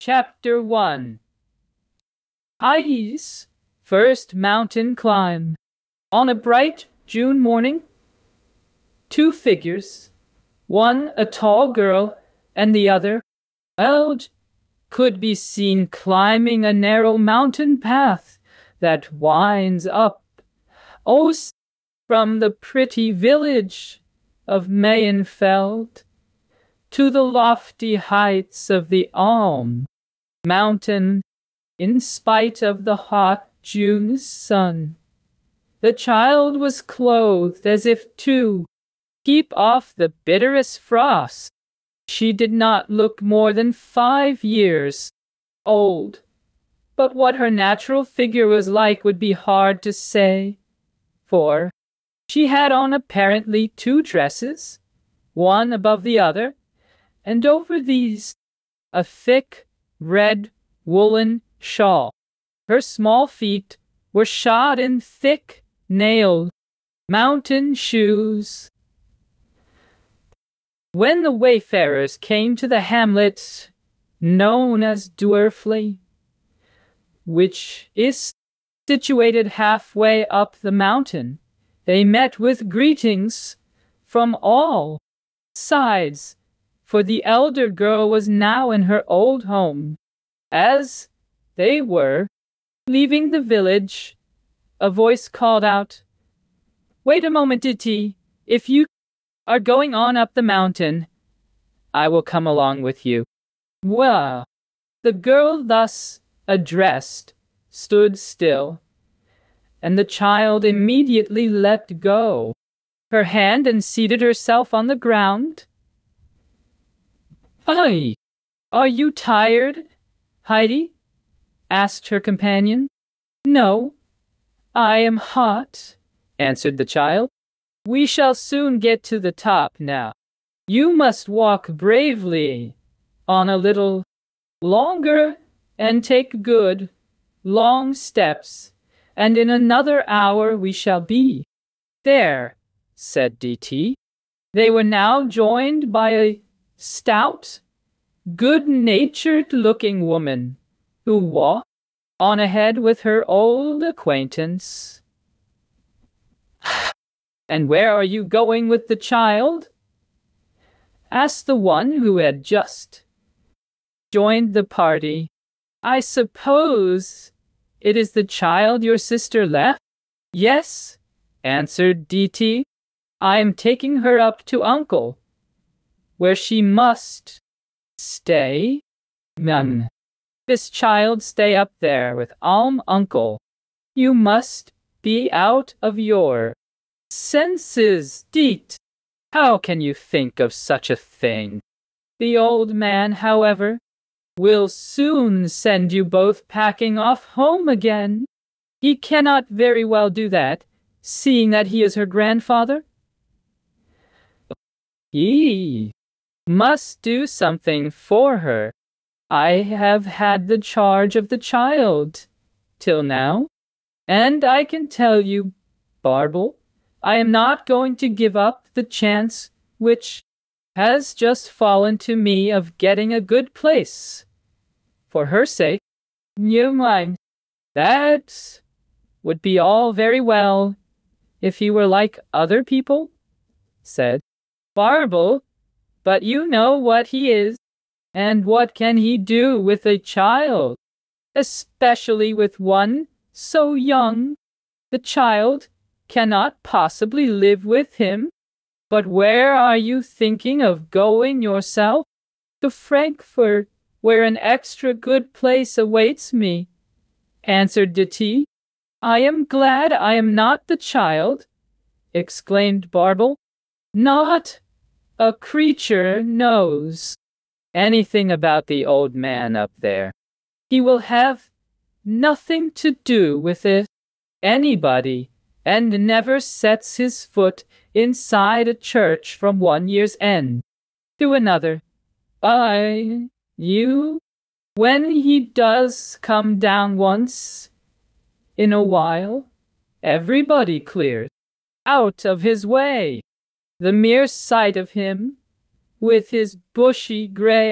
Chapter 1. Heidi's first mountain climb. On a bright June morning, two figures, one a tall girl and the other old, could be seen climbing a narrow mountain path that winds up from the pretty village of Mayenfeld to the lofty heights of the Alm Mountain. In spite of the hot June sun, the child was clothed as if to keep off the bitterest frost. She did not look more than 5 years old, but what her natural figure was like would be hard to say, for she had on apparently 2 dresses, one above the other, and over these a thick red woolen shawl. Her small feet were shod in thick-nailed mountain shoes. When the wayfarers came to the hamlet known as Dwerfli, which is situated halfway up the mountain, they met with greetings from all sides, for the elder girl was now in her old home. As they were leaving the village, a voice called out, "Wait a moment, Diti. If you are going on up the mountain, I will come along with you." Well, the girl thus addressed stood still, and the child immediately let go her hand and seated herself on the ground. "Hi, are you tired, Heidi?" asked her companion. "No, I am hot," answered the child. "We shall soon get to the top now. You must walk bravely on a little longer and take good, long steps, and in another hour we shall be there," said Diti. They were now joined by a stout, good-natured-looking woman who walked on ahead with her old acquaintance. "And where are you going with the child?" asked the one who had just joined the party. "I suppose it is the child your sister left?" "Yes," answered Diti. "I am taking her up to Uncle, where she must stay." "This child stay up there with Uncle. You must be out of your senses, Dit. How can you think of such a thing? The old man, however, will soon send you both packing off home again. He cannot very well do that, seeing that he is her grandfather. He must do something for her. I have had the charge of the child till now, and I can tell you, Barble, I am not going to give up the chance which has just fallen to me of getting a good place. For her sake, you mind, that would be all very well if he were like other people," said Barble, "but you know what he is. And what can he do with a child, especially with one so young? The child cannot possibly live with him. But where are you thinking of going yourself?" "To Frankfurt, where an extra good place awaits me," answered Diti. "I am glad I am not the child," exclaimed Barble. "Not a creature knows anything about the old man up there. He will have nothing to do with it, anybody, and never sets his foot inside a church from one year's end to another. When he does come down once in a while, everybody clears out of his way. The mere sight of him, with his bushy gray